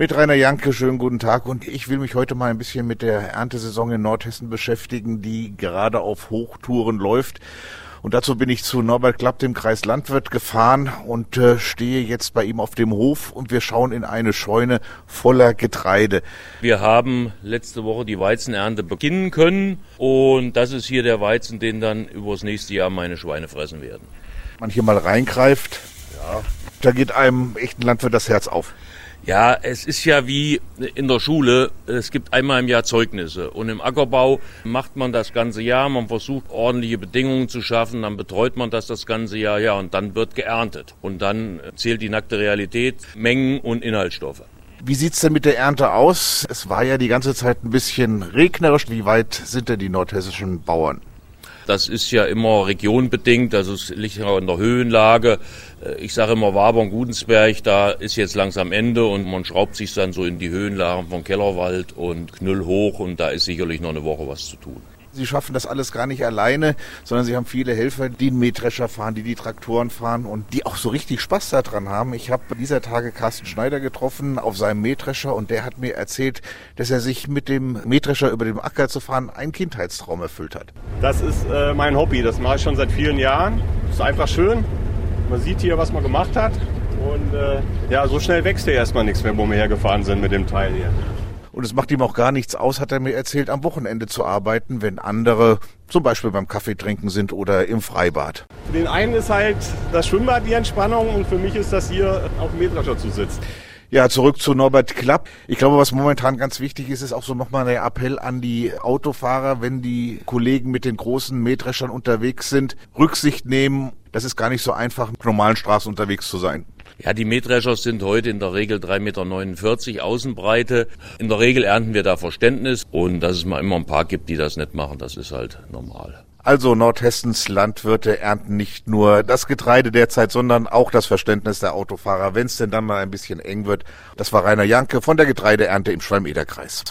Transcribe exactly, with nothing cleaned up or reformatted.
Mit Rainer Janke, schönen guten Tag. Und ich will mich heute mal ein bisschen mit der Erntesaison in Nordhessen beschäftigen, die gerade auf Hochtouren läuft. Und dazu bin ich zu Norbert Klapp, dem Kreislandwirt, gefahren und äh, stehe jetzt bei ihm auf dem Hof und wir schauen in eine Scheune voller Getreide. Wir haben letzte Woche die Weizenernte beginnen können und das ist hier der Weizen, den dann übers nächste Jahr meine Schweine fressen werden. Wenn man hier mal reingreift, ja, da geht einem echten Landwirt das Herz auf. Ja, es ist ja wie in der Schule, es gibt einmal im Jahr Zeugnisse und im Ackerbau macht man das ganze Jahr, man versucht ordentliche Bedingungen zu schaffen, dann betreut man das das ganze Jahr, ja, und dann wird geerntet und dann zählt die nackte Realität, Mengen und Inhaltsstoffe. Wie sieht's denn mit der Ernte aus? Es war ja die ganze Zeit ein bisschen regnerisch. Wie weit sind denn die nordhessischen Bauern? Das ist ja immer regionbedingt, also es liegt ja in der Höhenlage. Ich sage immer Wabern-Gudensberg, da ist jetzt langsam Ende und man schraubt sich dann so in die Höhenlagen von Kellerwald und Knüll hoch und da ist sicherlich noch eine Woche was zu tun. Sie schaffen das alles gar nicht alleine, sondern Sie haben viele Helfer, die den Mähdrescher fahren, die die Traktoren fahren und die auch so richtig Spaß daran haben. Ich habe dieser Tage Carsten Schneider getroffen auf seinem Mähdrescher und der hat mir erzählt, dass er sich mit dem Mähdrescher über den Acker zu fahren einen Kindheitstraum erfüllt hat. Das ist äh, mein Hobby, das mache ich schon seit vielen Jahren. Das ist einfach schön. Man sieht hier, was man gemacht hat und äh, ja, so schnell wächst ja erstmal nichts mehr, wo wir hergefahren sind mit dem Teil hier. Und es macht ihm auch gar nichts aus, hat er mir erzählt, am Wochenende zu arbeiten, wenn andere zum Beispiel beim Kaffee trinken sind oder im Freibad. Für den einen ist halt das Schwimmbad die Entspannung und für mich ist das hier auf dem Mähdrescher zu sitzen. Ja, zurück zu Norbert Klapp. Ich glaube, was momentan ganz wichtig ist, ist auch so nochmal der Appell an die Autofahrer, wenn die Kollegen mit den großen Mähdreschern unterwegs sind, Rücksicht nehmen. Das ist gar nicht so einfach, mit normalen Straßen unterwegs zu sein. Ja, die Mähdrescher sind heute in der Regel drei Komma neunundvierzig Meter Außenbreite. In der Regel ernten wir da Verständnis und dass es mal immer ein paar gibt, die das nicht machen, das ist halt normal. Also Nordhessens Landwirte ernten nicht nur das Getreide derzeit, sondern auch das Verständnis der Autofahrer, wenn es denn dann mal ein bisschen eng wird. Das war Rainer Janke von der Getreideernte im Schwalm-Eder-Kreis.